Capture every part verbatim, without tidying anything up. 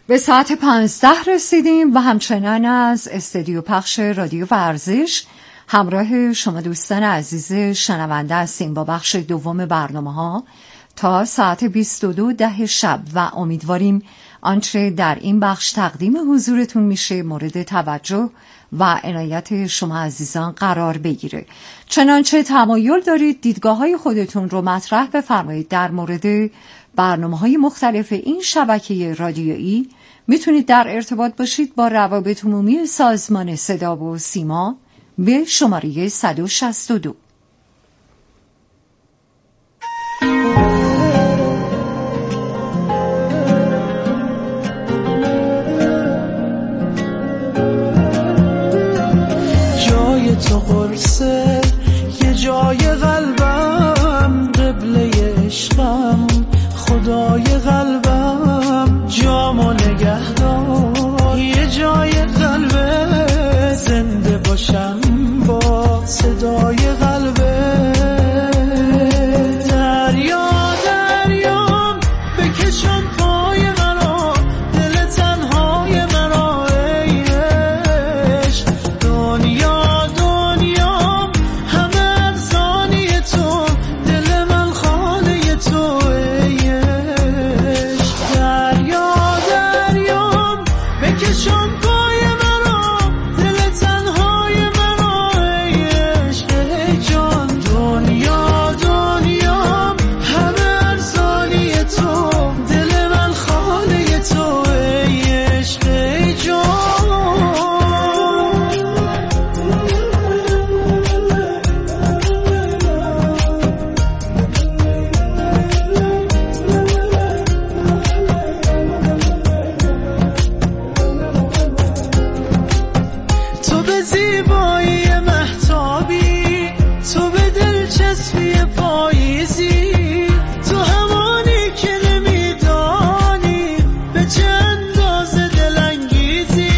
به ساعت پانزده رسیدیم و همچنان از استودیو پخش رادیو ورزش همراه شما دوستان عزیز شنونده هستیم با بخش دوم برنامه ها تا ساعت بیست و دو ده شب و امیدواریم آنچه در این بخش تقدیم حضورتون میشه مورد توجه و عنایت شما عزیزان قرار بگیره. چنانچه تمایل دارید دیدگاه‌های خودتون رو مطرح بفرمایید در مورد برنامه‌های مختلف این شبکه رادیویی، میتونید در ارتباط باشید با روابط عمومی سازمان صدا و سیما به شماره صد و شصت و دو. جای تو قرصه یه جای قلبم، قبله عشقم خدای قلبم، جامو نگه دار یه جای قلبه، زنده باشم با صدای قلبه. دریا دریام بکشم پای مرا، دل تنهای مرا ای عشق. دنیا دنیام همه افسانه تو، دل من خانه تو ای عشق. دریا دریام بکشم پای مرا، دل تنهای مرا ای عشق ای جان. دنیا دنیام همه افسانه تو، دل من خانه تو ای عشق ای جان. تو به زیبایی مهتابی، تو به دلچسبی پاییزی، تو همانی که نمیدانی به چه اندازه دلانگیزی.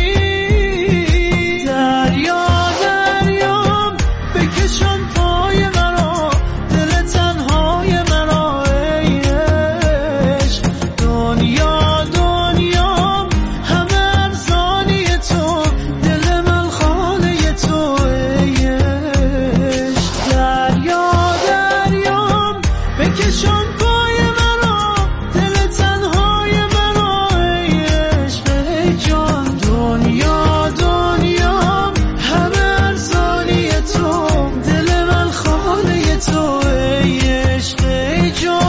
دریا دریام بکشم پای مرا، دل تنهای مرا ای عشق. دنیا دنیام همه افسانه تو، دل من خانه تو ای عشق. دریا دریام بکشم پای مرا، دل تنهای مرا ای عشق ای جان. دنیا دنیام همه افسانه تو، دل من خانه تو ای عشق ای جان.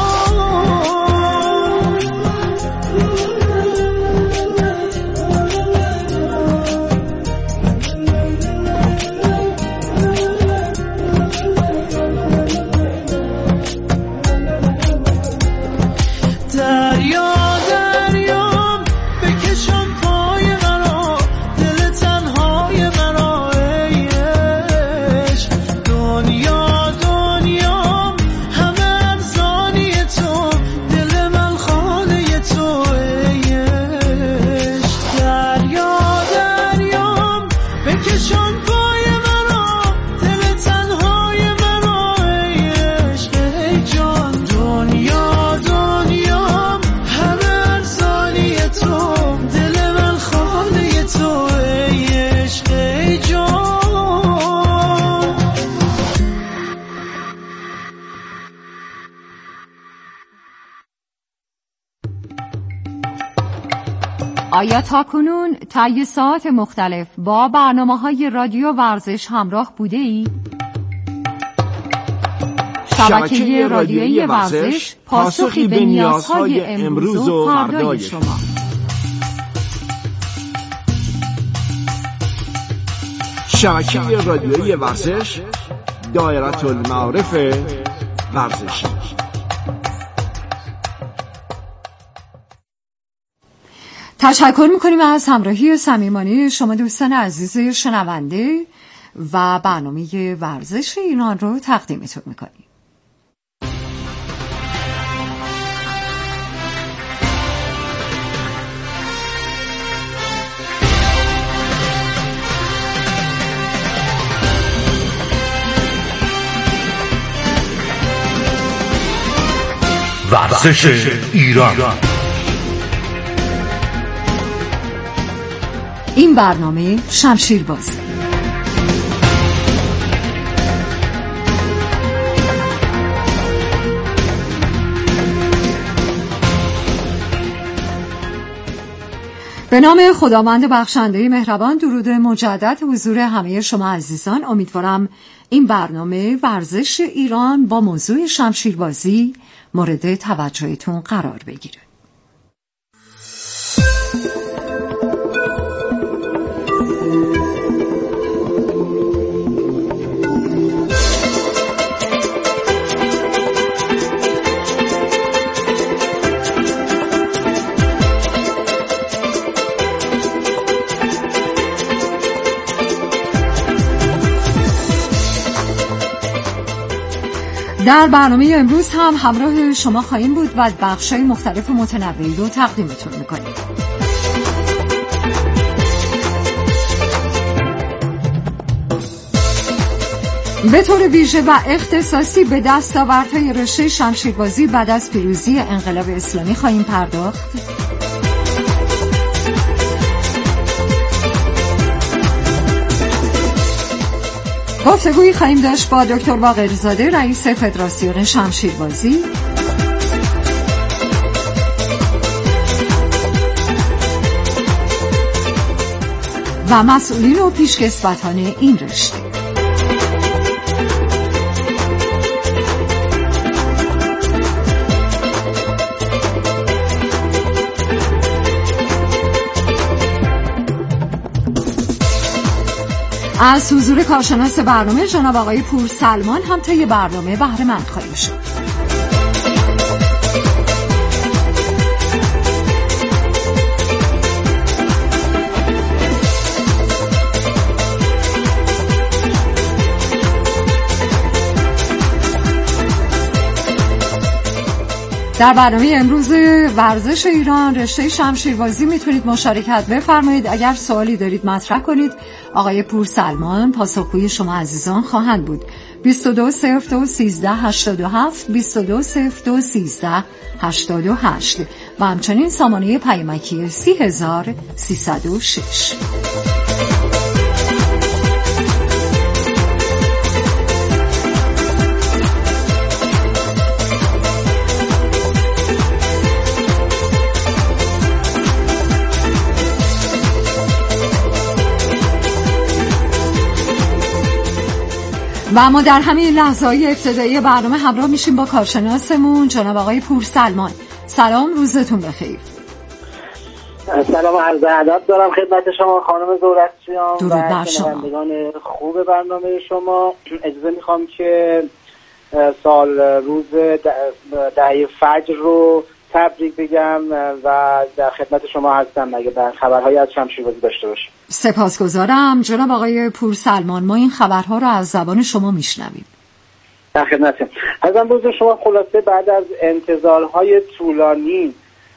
دریا دریام بکشم پای مرا، دل تنهای مرا ای عشق. دنیا دنیام همه افسانه تو، دل من خانه تو ای عشق. دریا دریام بکشم پای مرا، دل تنهای مرا ای عشق ای جان. دنیا دنیام همه افسانه تو، دل من خانه تو ای عشق ای جان. آیا تاکنون طی ساعات مختلف با برنامه‌های رادیو ورزش همراه بوده ای؟ شبکه رادیویی ورزش پاسخی به نیازهای امروز و فردای شما. شبکه رادیویی ورزش، دایره المعارف ورزشی. تشکر میکنیم از همراهی صمیمانه شما دوستان عزیز شنونده و برنامه ورزش ایران رو تقدیمتون میکنیم. ورزش ایران. این برنامه شمشیربازی. به نام خداوند بخشنده مهربان، درود مجدد حضور همه شما عزیزان. امیدوارم این برنامه ورزش ایران با موضوع شمشیربازی مورد توجهتون قرار بگیره. در برنامه امروز هم همراه شما خواهیم بود و بخش‌های مختلف و متنوعی رو تقدیمتون می‌کنیم. به طور ویژه و اختصاصی به دستاوردهای رشته شمشیربازی بعد از پیروزی انقلاب اسلامی خواهیم پرداخت. گفتگویی خواهیم داشت با دکتر باقرزاده، رئیس فدراسیون شمشیربازی، و مسئولین و پیشکسوتان این رشته. از حضور کارشناس برنامه جناب آقای پور سلمان هم طی برنامه بهره مند خواهیم شد. در برنامه امروز ورزش ایران رشته شمشیربازی میتونید مشارکت بفرمایید. اگر سوالی دارید مطرح کنید. آقای پور سلمان پاسخگوی شما عزیزان خواهند بود. بیست و دو صفر دو سیزده هشتاد و هفت بیست و دو صفر دو سیزده هشتاد و هشت و همچنین سامانه پیامکی سی هزار سیصد و شش. و اما در همین لحظه‌های ابتدایی برنامه همراه میشیم با کارشناسمون جناب آقای پور سلمان. سلام، روزتون بخیر. سلام، عرض ادب دارم خدمت شما خانم زورقچیان و شنوندگان خوب برنامه شما. اجازه میخوام که سال روز دهه فجر رو تبریک بگم و در خدمت شما هستم اگه در خبرهایی از شمشیربازی داشته باشیم. سپاسگزارم جناب آقای پور سلمان، ما این خبرها رو از زبان شما میشنویم. در خدمتم. ازم بزرگ شما خلاصه بعد از انتظارهای طولانی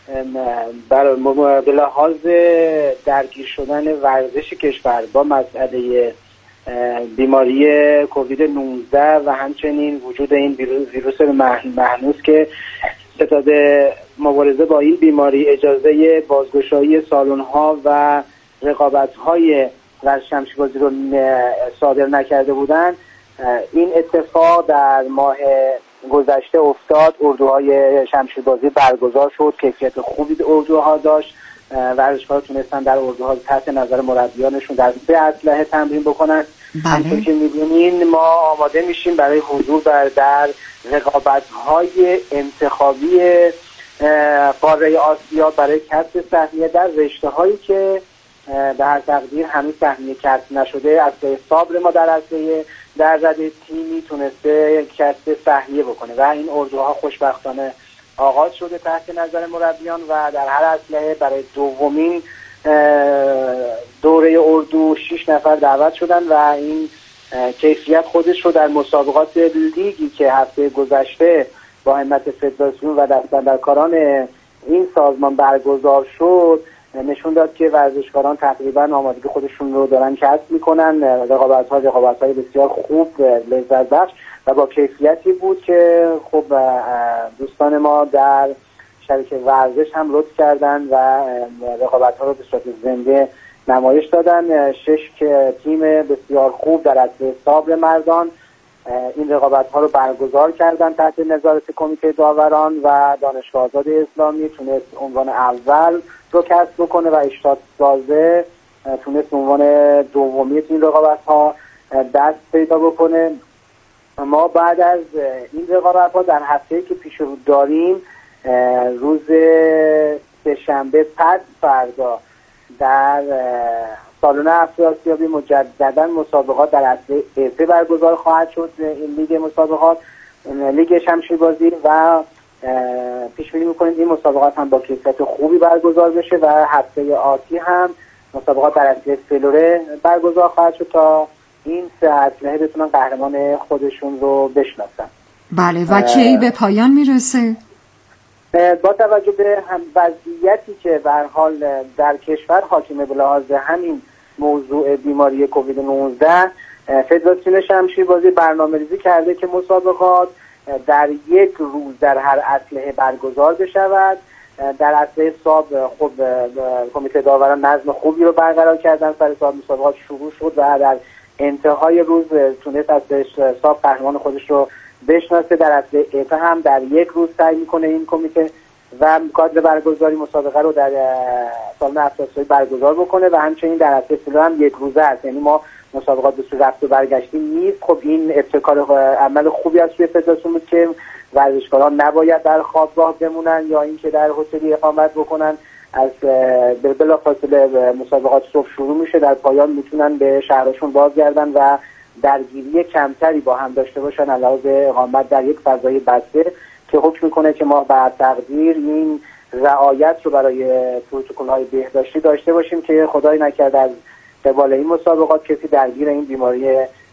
به لحاظ درگیر شدن ورزش کشور با مسئله بیماری کووید نوزده و همچنین وجود این ویروس مهنوز که ستاد مبارزه با این بیماری اجازه بازگشایی سالن‌ها و رقابت‌های ورزش شمشیربازی رو صادر نکرده بودند، این اتفاق در ماه گذشته افتاد. اردوهای شمشیربازی برگزار شد، کیفیت خوبی اردوها داشت، ورزشکارا تونستن در اردوها تحت نظر مربیانشون در سه اسلحه تمرین بکنن. همونطور که می‌بینین ما آماده میشیم برای حضور در, در رقابت‌های انتخابی قاره آسیا برای کسب سهمیه در رشته‌هایی که به هر تقدیر هنوز سهمیه کسب نشده. اسلحه صابر ما در اسلحه در رده تیمی تونسته کسب سهمیه بکنه و این اردوها خوشبختانه آغاز شده تحت نظر مربیان و در هر اسلحه برای دومین دوره اردو شش نفر دعوت شدن و این کیفیت خودش رو در مسابقات لیگی که هفته گذشته با همت فدراسیون و دستاندرکاران این سازمان برگزار شد نشون داد که ورزشکاران تقریبا آمادگی خودشون رو دارن کسب میکنن. رقابت‌ها رقابت‌های بسیار خوب، لذت بخش و با کیفیتی بود که خب دوستان ما در شبکه ورزش هم لطف کردن و رقابت‌ها رو به صورت زنده نمایش دادن. شش که تیم بسیار خوب در عرصه صبر مردان این رقابت ها رو برگزار کردن تحت نظارت کمیته داوران و دانشگاه آزاد اسلامی تونست عنوان اول رو کسب بکنه و اشتاد سازه تونست عنوان دومی این رقابت ها دست پیدا بکنه. ما بعد از این رقابت ها در هفته‌ای که پیش رو داریم روز سه‌شنبه پس فردا در سالن افراسیابی مجددا مسابقات در اصل ایفه برگزار خواهد شد. این لیگ مسابقات لیگ شمشیربازی و پیش بینی می‌کنیم این مسابقات هم با کیفیت خوبی برگزار بشه و هفته آتی هم مسابقات در اصل فلوره برگزار خواهد شد تا این سه اسلحه بتونن قهرمان خودشون رو بشناسن. بله و کی به پایان میرسه؟ با توجه به هم وضعیتی که به هر حال در کشور حاکمه به لحاظ همین موضوع بیماری کووید نوزده، فدراسیون شمشیربازی برنامه‌ریزی کرده که مسابقات در یک روز در هر اسلحه برگزار بشود. در اسلحه صاب خب کمیته داوران نظم خوبی رو برقرار کردن، سر صاب مسابقات شروع شد و در انتهای روز تونست از صاب قهرمان خودش رو بشناسه. در اصل ایفه هم در یک روز سعی میکنه این کمیته و کادر برگزاری مسابقه رو در سالن افراسیابی برگزار بکنه و همچنین در اصل فلور هم یک روزه است، یعنی ما مسابقات به صورت رفت و برگشتی نیست. خب این ابتکار عمل خوبی از سوی فدراسیون بود که ورزشکاران نباید در خوابگاه بمونن یا اینکه در هتلی اقامت بکنن. از بلافاصله مسابقات صبح شروع میشه، در پایان میتونن به شهرشون بازگردن و درگیری کمتری با هم داشته باشن علاوه اقامت در یک فضای بسته که حکم میکنه که ما بر تقدیر این رعایت رو برای پروتکل‌های بهداشتی داشته باشیم که خدای نکرده از قبال این مسابقات کسی درگیر این بیماری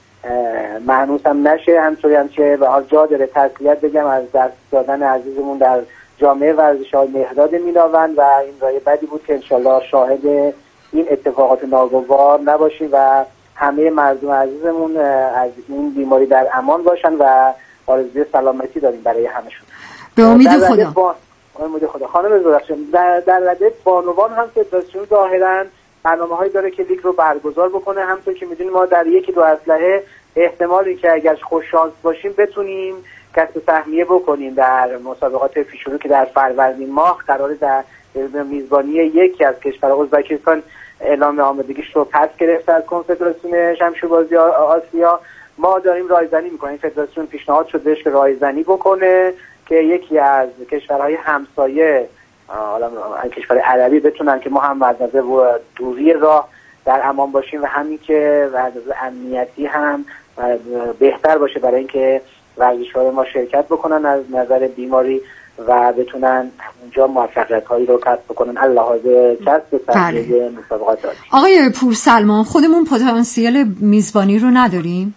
مهنوس هم نشه. همطوری هم که به حال جا داره تسلیت بگم از دست دادن عزیزمون در جامعه ورزش‌های مهداد میناوند و این رای بدی بود که انشالله شاهد این اتفاقات ناگوار نباشیم و همه مردم عزیزمون از این بیماری در امان باشن و آرزوی سلامتی داریم برای همشون. به امید خدا. با... امید خدا. خانم زورخشان در در رده بانوان هم فدراسیون ظاهراً برنامه‌هایی داره که لیگ رو برگزار بکنه. همونطور که می‌دونیم ما در یکی دو اسلحه احتمالی که اگر خوش شانس باشیم بتونیم کسب سهمیه بکنیم در مسابقات پیشرو که در فروردین ماه قراره در میزبانی یکی از کشورهای ازبکستان اعلام آمادگیش رو پس گرفته از کنفدراسیون شمشیربازی آسیا. ما داریم رایزنی میکنیم، فدراسیون پیشنهاد شده بهش که رایزنی بکنه که یکی از کشورهای همسایه حالا کشور عربی بتونن که ما هم از نظر دوری راه در امان باشیم و همین که از امنیتی هم بهتر باشه برای اینکه ورزشکاران ما شرکت بکنن از نظر بیماری و بتونن اونجا موفقیت‌هایی رو کسب بکنن علاوه کسب سهمیه مسابقات داریم. آقای پورسلمان خودمون پتانسیل میزبانی رو نداریم؟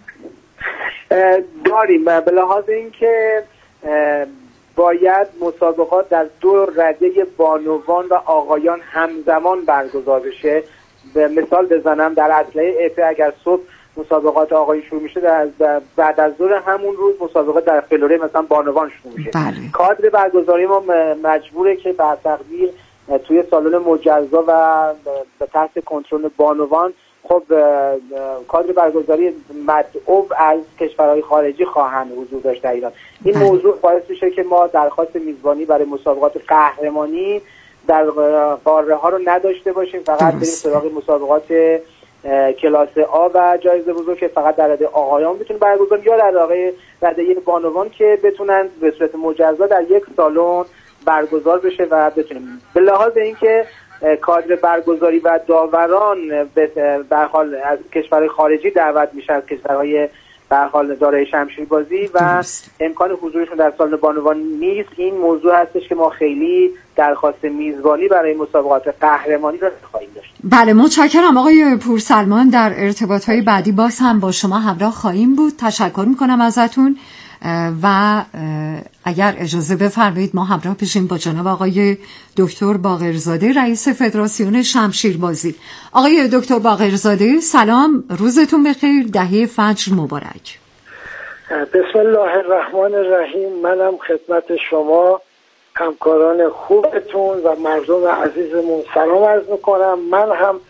داریم به لحاظ اینکه باید مسابقات در دو رده بانوان و آقایان همزمان برگزار بشه. به مثال بزنم در اسلحه ایفه اگر صبح مسابقات آقایی شروع میشه در بعد از ظهر همون روز مسابقات در فلوره مثلا بانوان شروع میشه. بله. کادر برگزاری ما مجبوره که بر تقدیر توی سالن مجزا و به تحت کنترل بانوان خب کادر برگزاری مدعو از کشورهای خارجی خواهند حضور داشت در ایران. این بله. موضوع باعث میشه که ما درخواست میزبانی برای مسابقات قهرمانی در قاره ها رو نداشته باشیم، فقط بریم سراغ مسابقات کلاس آ و جایزه بزرگ که فقط در رده آقایان بتونن برگزار یا در رده رده بانوان که بتونن به صورت مجزا در یک سالن برگزار بشه و بتونیم به لحاظ اینکه کادر برگزاری و داوران به حال از کشورهای خارجی دعوت میشن، از کشورهای به حال دارای شمشیربازی و امکان حضورشون در سالن بانوان نیست. این موضوع هستش که ما خیلی درخواست میزبانی برای مسابقات قهرمانی را خواهیم داشت. بله متشکرم آقای پورسلمان، در ارتباطهای بعدی باز هم با شما همراه خواهیم بود. تشکر میکنم ازتون و اگر اجازه بفرمایید ما همراه بشیم با جناب آقای دکتر باقرزاده رئیس فدراسیون شمشیربازی. آقای دکتر باقرزاده سلام، روزتون بخیر، دهه فجر مبارک. بسم الله الرحمن الرحیم. منم خدمت شما همکاران خوبتون و مردم عزیزمون سلام عرض میکنم. من هم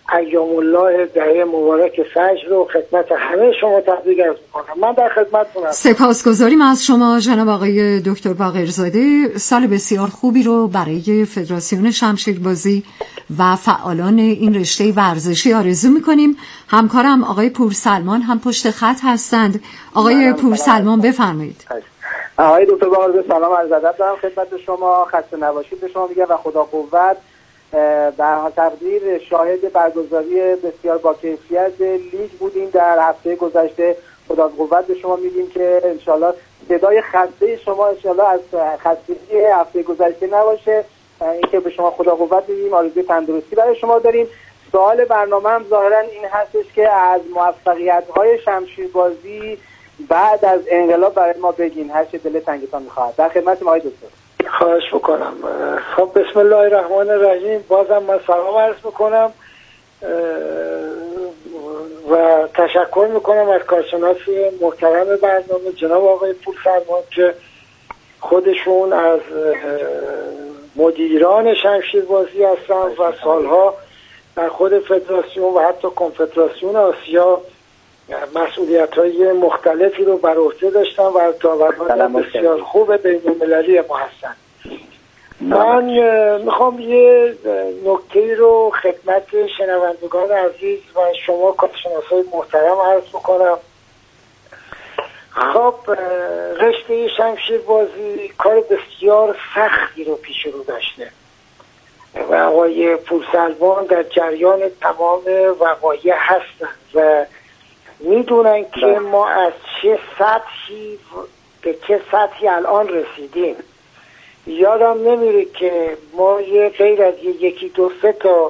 ایام الله دهه مبارک فجر رو خدمت همه شما تبریک عرض می‌کنم. من در خدمتتونم. سپاسگزاریم از شما جناب آقای دکتر باقرزاده. سال بسیار خوبی رو برای فدراسیون شمشیربازی و فعالان این رشته ورزشی آرزو می‌کنیم. همکارم آقای پورسلمان هم پشت خط هستند. آقای پورسلمان بفرمایید. آقای دکتر باقرزاده سلام عرض ادب دارم خدمت شما. خسته نباشید به شما میگم و خدا قوت. در حال تقدیر شاهد برگزاری بسیار با کیفیت لیگ بودیم در هفته گذشته. خدا قوت به شما میگیم که انشالله صدای خسته شما انشالله از خستگی هفته گذشته نباشه. اینکه به شما خدا قوت میگیم، آرزوی تندرستی برای شما داریم. سوال برنامه هم ظاهرا این هستش که از موفقیت‌های شمشیربازی بعد از انقلاب برای ما بگین، هر چه دل تنگتان می‌خواد. در خدمت آقای دکتر. خواهش میکنم. خب بسم الله الرحمن الرحیم. بازم من سلام عرض میکنم و تشکر میکنم از کارشناس محترم برنامه جناب آقای پورسلمان که خودشون از مدیران شمشیربازی هستن و سالها در خود فدراسیون و حتی کنفدراسیون آسیا مسئولیت‌های مختلفی رو بر عهده داشتن و داوران بسیار خوب بین‌المللی ما هستن. من میخوام یه نکته رو خدمت شنوندگان عزیز و شما کارشناسای محترم عرض بکنم. خب رشته شمشیربازی کار بسیار سختی رو پیش رو داشته و آقای پورسلمان در جریان تمام وقایع هستن و میدونن که ما از چه سطحی به چه سطحی الان رسیدیم. یادم نمیره که ما یه غیر از یکی دو سه تا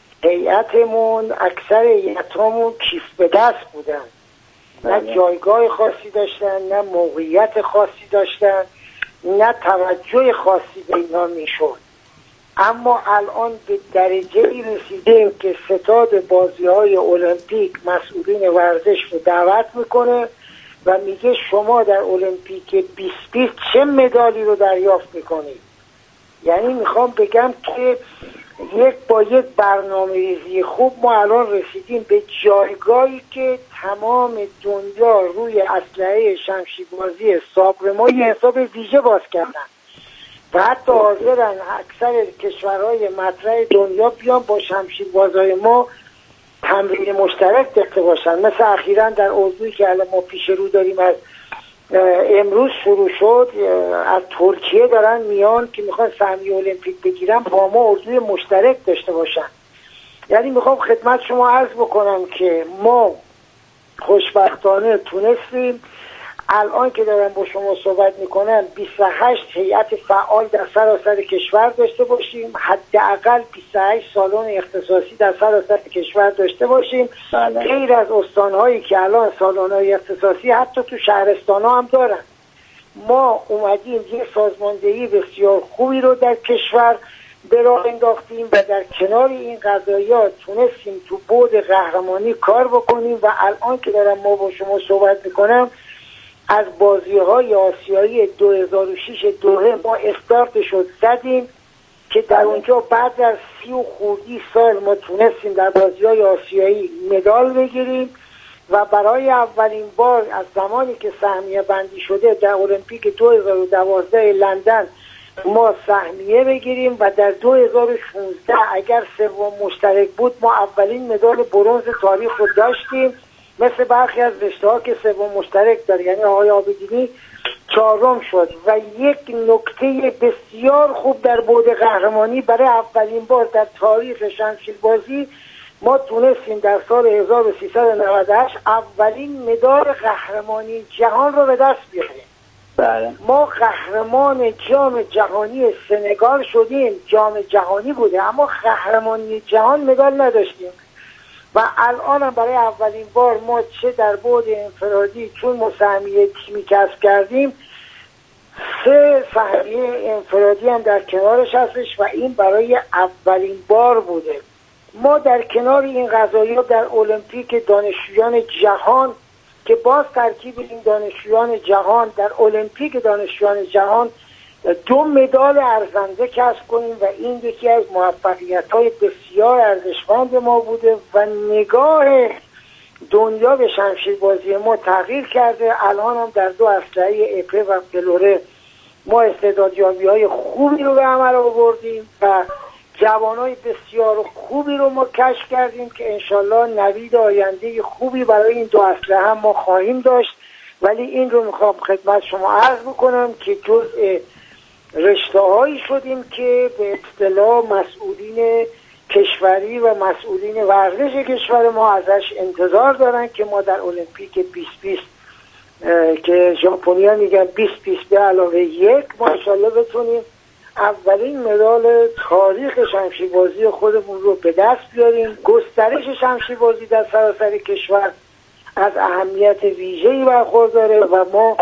هیئتمون اکثر هیئتامون کیف به دست بودن، نه جایگاه خاصی داشتن، نه موقعیت خاصی داشتن، نه توجه خاصی به اینا میشد. اما الان به درجه‌ای رسیدیم که ستاد بازی‌های المپیک مسئولین ورزش رو دعوت میکنه و میگه شما در المپیک بیست بیست چه مدالی رو دریافت میکنید. یعنی میخوام بگم که یک با یک برنامه‌ریزی خوب ما الان رسیدیم به جایگاهی که تمام دنیا روی اسلحه شمشیربازی صابر ما یه حساب ویژه باز کردن و حتی حاضرن اکثر کشورهای مطرح دنیا بیان با شمشیربازهای ما تمرین مشترک داشته باشن. مثل اخیراً در اوضاعی که الان ما پیش رو داریم از امروز شروع شد، از ترکیه دارن میان که میخوان سهمیه المپیک بگیرن با ما اوضاع مشترک داشته باشن. یعنی میخوام خدمت شما عرض بکنم که ما خوشبختانه تونستیم الان که دارم با شما صحبت میکنم بیست و هشت هیئت فعال در سراسر کشور داشته باشیم، حداقل بیست و هشت سالن اختصاصی در سراسر کشور داشته باشیم. غیر از استانهایی که الان سالن‌های اختصاصی حتی تو شهرستان‌ها هم دارن. ما اومدیم یه سازماندهی بسیار خوبی رو در کشور به راه انداختیم و در کنار این قضایات تونستیم تو بعد قهرمانی کار بکنیم و الان که دارم ما با شما صحبت میکنم از بازی‌های آسیایی دو هزار و شش دوحه ما استارت شد زدیم که در اونجا بعد از سی و خوردی سال ما تونستیم در بازی‌های آسیایی مدال بگیریم و برای اولین بار از زمانی که سهمیه بندی شده در المپیک دو هزار و دوازده لندن ما سهمیه بگیریم و در دو هزار و شانزده اگر سوم مشترک بود ما اولین مدال برنز تاریخ رو داشتیم. مثل برخی از رشته‌ها که سوم مشترک داره، یعنی آقای عابدینی چهارم شد و یک نکته بسیار خوب در بعد قهرمانی برای اولین بار در تاریخ شمشیربازی ما تونستیم در سال هزار و سیصد و نود و هشت اولین مدال قهرمانی جهان رو به دست بیاریم. بله. ما قهرمان جام جهانی سنگال شدیم، جام جهانی بوده اما قهرمانی جهان مدال نداشتیم و الان هم برای اولین بار ما چه در بعد انفرادی چون ما سهمیه تیمی کسب کردیم سه سهمیه انفرادی هم در کنارش هستش و این برای اولین بار بوده. ما در کنار این قضایا در المپیک دانشجویان جهان که باز ترکیب این دانشجویان جهان در المپیک دانشجویان جهان دو مدال ارزنده کسب کنیم و این یکی از موفقیت‌های بسیار ارزشمند ما بوده و نگاه دنیا به شمشیربازی ما تغییر کرده. الان هم در دو اسلحه اپه و فلوره ما استعدادیابی‌های خوبی رو به عمل آوردیم و جوانای بسیار خوبی رو ما کشف کردیم که انشالله نوید آینده خوبی برای این دو اسلحه هم ما خواهیم داشت. ولی این رو میخوام خدمت شما عرض بکنم که جزء رشته‌هایی شدیم که به اصطلاح مسئولین کشوری و مسئولین ورزش کشور ما ازش انتظار دارن که ما در المپیک بیست بیست که ژاپنی‌ها میگن بیست بیست به علاوه یک ما انشالله بتونیم اولین مدال تاریخ شمشیربازی خودمون رو به دست بیاریم. گسترش شمشیربازی در سراسر کشور از اهمیت ویژه‌ای برخورداره و ما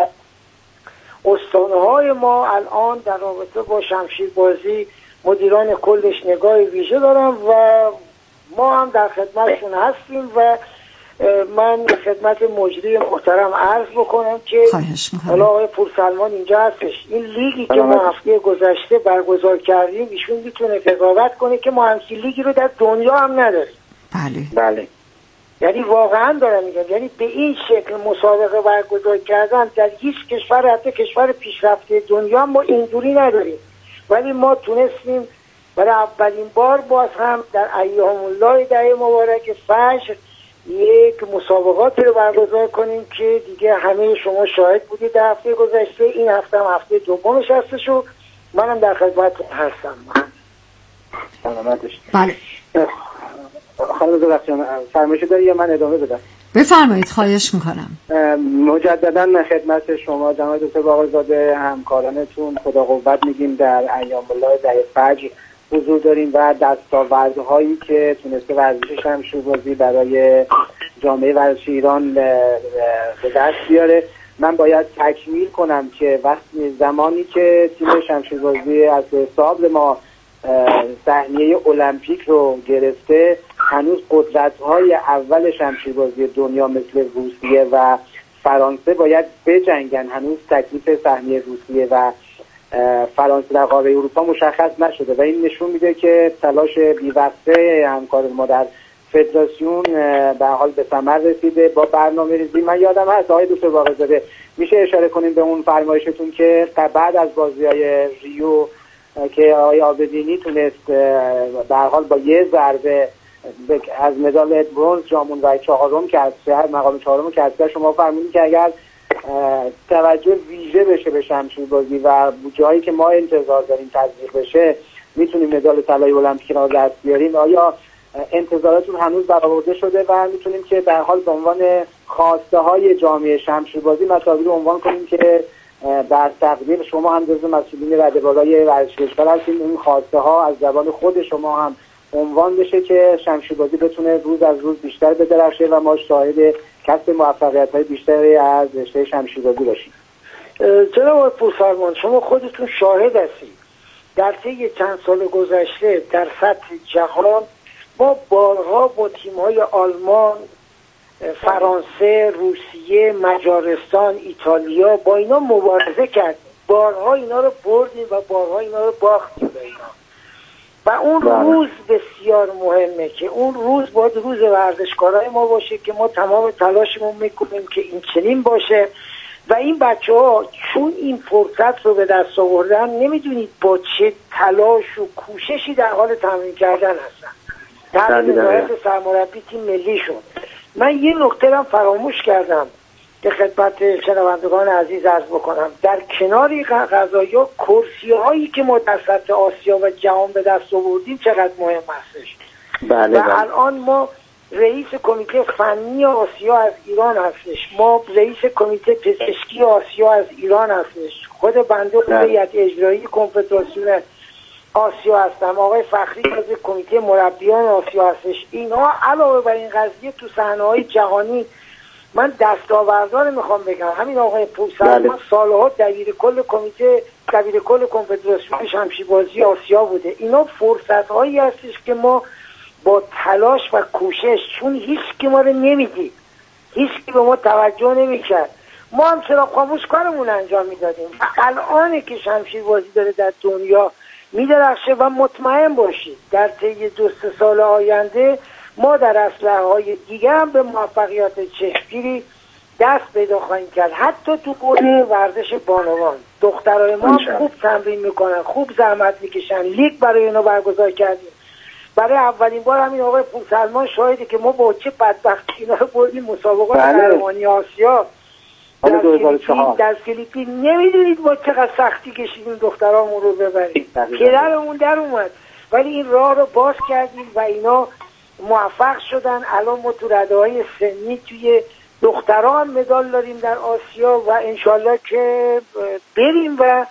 استانه‌های ما الان در رابطه با شمشیربازی مدیران کلش نگاه ویژه دارن و ما هم در خدمتشون هستیم و من خدمت مجری محترم عرض بکنم که حالا آقای پورسلمان اینجا هستش، این لیگی که ما هفته گذشته برگزار کردیم ایشون میتونه قضاوت کنه که ما همچین لیگی رو در دنیا هم نداریم. بله بله یعنی واقعا دارم میگم، یعنی به این شکل مسابقه برگزار کردن در هیچ کشور حتی کشور پیشرفته دنیا ما اینجوری نداریم. ولی ما تونستیم برای اولین بار باز هم در ایام الله دهه مبارک فجر یک مسابقات رو برگزار کنیم که دیگه همه شما شاهد بودید در هفته گذشته. این هفته هم هفته دومش هستش و منم در خدمتتون هستم. سلامتش. بله خانم زبخشان فرمایش داری یا من ادامه بدم؟ بفرمایید، خواهش میکنم. مجددا خدمت شما جناب دکتر باقرزاده همکارانتون خدا قوت میگیم. در ایام الله دهه فجر حضور داریم و دستاوردهایی که تونسته ورزش شمشیربازی برای جامعه ورزشی ایران به دست بیاره. من باید تکمیل کنم که وقتی زمانی که تیم شمشیربازی از حساب ما سهمیه المپیک رو گرفته هنوز قدرت‌های اول شمشیربازی دنیا مثل روسیه و فرانسه باید بجنگن. هنوز تکلیف سهمیه روسیه و فرانسه در قاره اروپا مشخص نشده و این نشون میده که تلاش بی‌وقفه همکار ما در فدراسیون به حال به ثمر رسیده با برنامه‌ریزی. من یادم هست آقای دکتر باقرزاده میشه اشاره کنیم به اون فرمایشتون که بعد از بازی‌های ریو که آقای آبدینی تونست به هر حال با یه ضربه از مدال برنز جامون و چهارم که از شهر مقام چهارم که از شما فرمودید که اگر توجه ویژه بشه به شمشیربازی و جایی که ما انتظار داریم تزریق بشه میتونیم مدال طلای المپیک رو دست بیاریم. آیا انتظاراتون هنوز برآورده شده و میتونیم که در حال به عنوان خواسته های جامعه شمشیربازی مطالبی رو عنوان کنیم که در تقدیر شما هم جزو مسئولین رده بالای ورزش کشور هستید، این خواسته ها از زبان خود شما هم عنوان بشه که شمشیربازی بتونه روز از روز بیشتر بدرخشه و ما شاهد کسب موفقیت‌های بیشتری از رشته شمشیربازی باشیم. جناب پورسلمان شما خودتون شاهد هستید در طی چند سال گذشته در سطح جهان ما بارها با تیم‌های آلمان، فرانسه، روسیه، مجارستان، ایتالیا با اینا مبارزه کردیم. بارها اینا رو بردیم و بارها اینا رو باختیم به اینا. و اون روز بسیار مهمه که اون روز باید روز ورزشکارای ما باشه که ما تمام تلاشمون میکنیم که این چنین باشه و این بچه ها چون این فرصت رو به دست آوردن نمیدونید با چه تلاش و کوششی در حال تمرین کردن هستن. در نهایت سرمربی تیم ملی شد. من یه نکته هم فراموش کردم که خدمت شنوندگان عزیز عرض بکنم. در کنار قضایا کرسی هایی که ما در سطح آسیا و جهان به دست آوردیم چقدر مهم هستش. بله و الان ما رئیس کمیته فنی آسیا از ایران هستش، ما رئیس کمیته پزشکی آسیا از ایران هستش، خود بنده خود هیئت اجرایی کنفدراسیون آسیا هستم، آقای فخری از کمیته مربیان آسیا هستش. اینها علاوه بر این قضیه تو صحنه‌های جهانی من دستاوردها رو میخوام بگم. همین آقای پورسلمان سالها دبیر کل کمیته دبیر کل کنفدراسیون شمشیربازی آسیا بوده. اینا فرصت‌هایی هستش که ما با تلاش و کوشش، چون هیچ کی ما رو نمیدید، هیچ کی به ما توجه نمیکرد، ما هم چراغ خاموش کارمون انجام میدادیم. الان که شمشیربازی داره در دنیا میدرخشه و مطمئن باشید در طی دو سه سال آینده ما در اسلحه های دیگه هم به موفقیت چشمگیری دست پیدا خواهیم کرد. حتی تو حوزه ورزش بانوان دخترای ما خوب تمرین میکنن، خوب زحمت میکشن. لیگ برای اینا برگزار کردیم. برای اولین بار همین آقای پورسلمان شاهده که ما با چه بدبختی اینا رو بردیم مسابقات قهرمانی آسیا در فیلیپین. در فیلیپین نمیدونید ما چقدر سختی کشیدیم دخترامون رو ببریم. پدرمون در اومد ولی این راه رو باز کردیم و اینا موفق شدن. الان ما تو رده‌های سنی توی دخترها هم مدال داریم در آسیا و انشالله که بریم و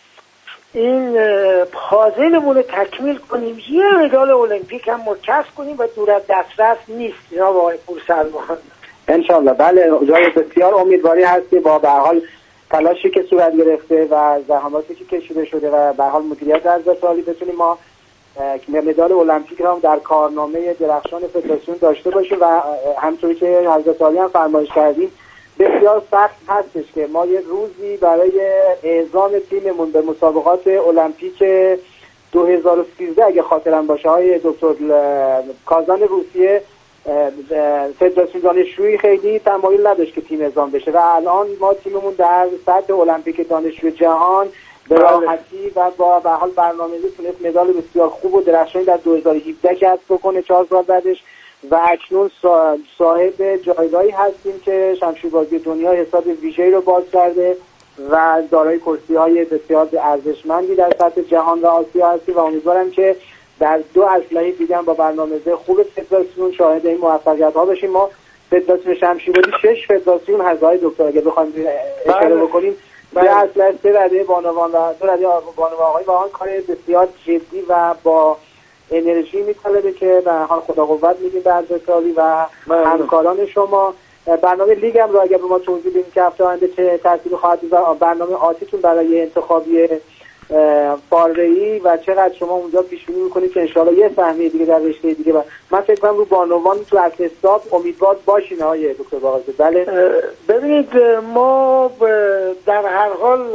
این پازلمون رو تکمیل کنیم، یه مدال المپیک هم ما کسب کنیم و دور از دسترس نیست جناب آقای پورسلمان. انشالله. بله، جای بسیار امیدواری هست که با به هر حال تلاشی که صورت گرفته و زحماتی که کشیده شده و به هر حال مدیریت ارزش‌آلی بتونیم ما مدال المپیک را در کارنامه درخشان فدراسیون داشته باشیم و همونطوری که حضرت عالی هم فرمایش کردیم بسیار سخت هستش که ما یه روزی برای اعزام تیممون به مسابقات المپیک دو هزار و سیزده اگه خاطرم باشه های دکتر کازان روسیه فدراسیون دانشجویی خیلی تمایل نداشت که تیم اعزام بشه و الان ما تیممون در سطح المپیک دانشجوی جهان به راحتی و با به حال برنامه‌ریزی تونست مدال بسیار خوب و درخشانی در دو هزار و هفده کسب بکنه چهار سال بعدش و اکنون صاحب جایگاهی هستیم که شمشیربازی دنیا حساب ویژه‌ای رو باز کرده و دارای کرسی‌های بسیار ارزشمندی در سطح جهان و آسیا هستیم و امیدوارم که در دو اسلحه دیگه هم با برنامه‌ریزی خوب فدراسیون شاهد این موفقیت‌ها بشیم. ما فدراسیون شمشیربازی شش فدراسیون هست های دکتر اگه بخوایم اشاره بکنیم به اصل سه رده بانوان و دو رده بانوان آقای واقعا کار بسیار جدی و با انرژی میطلبه که به حال خدا قوت میدیم به حضرت عالی و همکاران شما. برنامه لیگ هم رو اگر به ما توضیح بدید که هفته آینده چه ترتیبی خواهد بود و برنامه آتیتون برای انتخابی فاروه‌ای و چقدر شما اونجا پیش بینی می‌کنید که انشالله یه سهمیه دیگه در رشته دیگه و من فکر کنم رو بانوان تو اصل حساب امیدوار باشین های دکتر باقری. بله ببینید ما در هر حال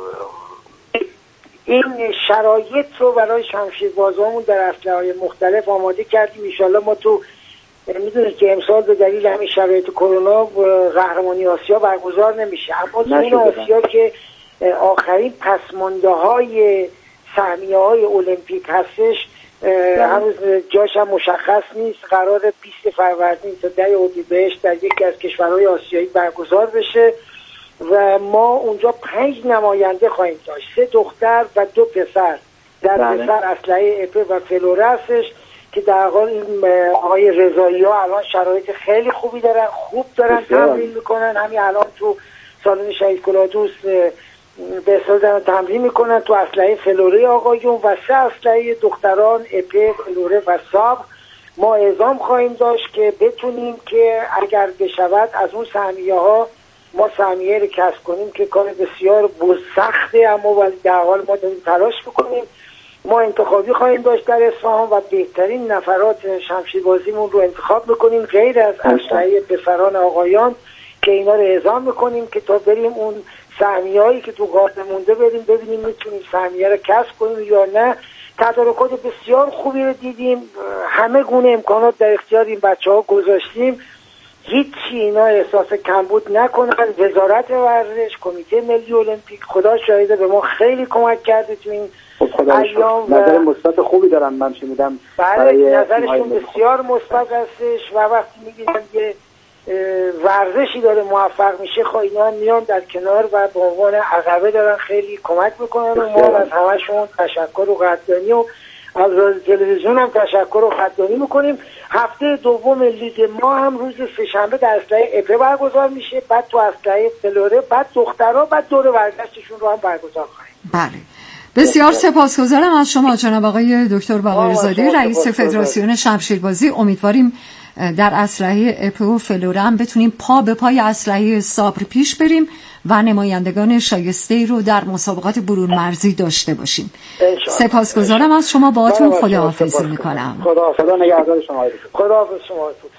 این شرایط رو برای شمشیربازامون در اسلحه‌های مختلف آماده کردیم. ان شاءالله ما تو میدونید که امسال به دلیل همین شرایط کرونا قهرمانی آسیا برگزار نمیشه، اما تو آسیا که آخرین پسمانده‌های سهمیه‌های المپیک هستش هنوز جاش هم مشخص نیست. قرار بیست فروردین تا ده اردیبهشت در یکی از کشورهای آسیایی برگزار بشه و ما اونجا پنج نماینده خواهیم داشت، سه دختر و دو پسر. در بله. پسر اسلحه اپه و فلوره هستش که در حال این آقای رضایی ها الان شرایط خیلی خوبی دارن، خوب دارن تمرین میکنن. همین الان تو سالن شهید کلادوس به اصطلاح دارن تمرین میکنن تو اسلحه فلوره آقایون و سه اسلحه دختران اپه، فلوره و ساب. ما اعزام خواهیم داشت که بتونیم که اگر بشود از اون سهمیه ها ما سهمیه رو کسب کنیم که کار بسیار سخته، اما ولی در حال ما داریم تلاش میکنیم. ما انتخابی خواهیم داشت در اصفهان و بهترین نفرات شمشیربازیمون رو انتخاب میکنیم غیر از اسلحه پسران آقایان که اینا رو اعزام میکنیم که تا بریم اون سهمیه‌هایی که تو قارت مونده بریم ببینیم میتونیم سهمیه رو کسب کنیم یا نه. تدارکات بسیار خوبی رو دیدیم، همه گونه امکانات در اختیار این بچه‌ها گذاشتیم، هیچی اینا احساس کمبود نکنن. وزارت ورزش، کمیته ملی المپیک خدا شاهده به ما خیلی کمک کرده تو این ایام و نظر مثبت خوبی دارن. من شنیدم بله نظرشون بسیار مثبت هستش و وقتی می‌بینن یه ورزشی داره موفق میشه خب اینا میان در کنار و به عنوان عقبه دارن خیلی کمک میکنن و ما از همشون تشکر و قدردانی و از رادیو تلویزیون هم تشکر و قدردانی میکنیم. هفته دوم لیگ ما هم روز سه‌شنبه در اسلحه اپه برگزار میشه، بعد تو اسلحه فلوره، بعد دخترها، بعد دور ورزششون رو هم برگزار خواهیم. بله بسیار سپاسگزارم از شما جناب آقای دکتر باقرزاده رئیس فدراسیون شمشیربازی. امیدواریم در اسلحه اپه و فلوره هم بتونیم پا به پای اسلحه صبر پیش بریم و نمایندگان شایسته رو در مسابقات برون مرزی داشته باشیم. سپاسگزارم از شما، باهاتون خداحافظی میکنم. خدا خدا نگهدار شما. خداحافظ شما.